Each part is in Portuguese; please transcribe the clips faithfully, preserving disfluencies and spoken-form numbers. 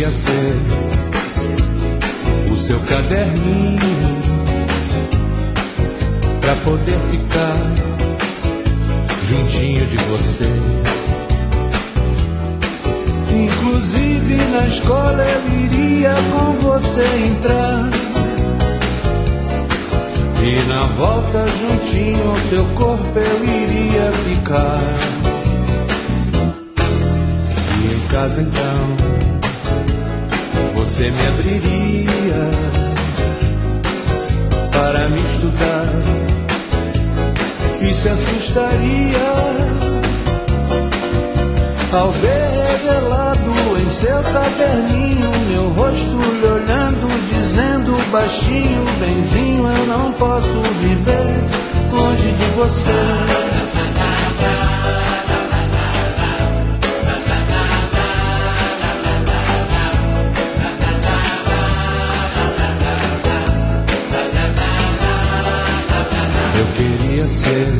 queria ser o seu caderninho pra poder ficar juntinho de você. Inclusive na escola eu iria com você entrar, e na volta juntinho ao seu corpo eu iria ficar. E em casa então você me abriria para me estudar e se assustaria ao ver revelado em seu caderninho meu rosto lhe olhando, dizendo baixinho: benzinho, eu não posso viver longe de você. Eu queria ser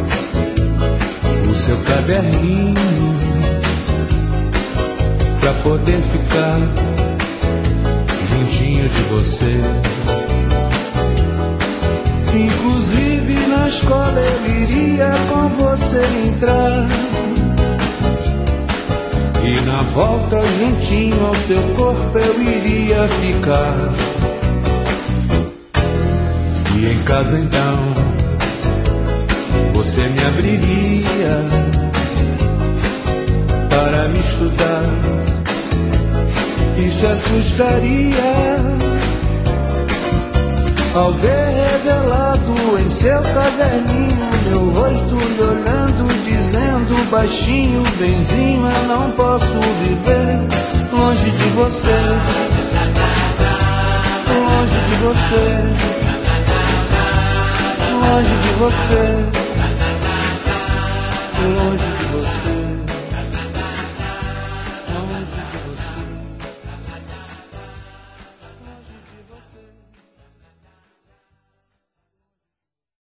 o seu caderninho pra poder ficar juntinho de você. Inclusive na escola eu iria com você entrar, e na volta juntinho ao seu corpo eu iria ficar. E em casa então você me abriria para me estudar e se assustaria ao ver revelado em seu caderninho meu rosto lhe olhando, dizendo baixinho: benzinho, eu não posso viver longe de você, longe de você, longe de você, longe de você.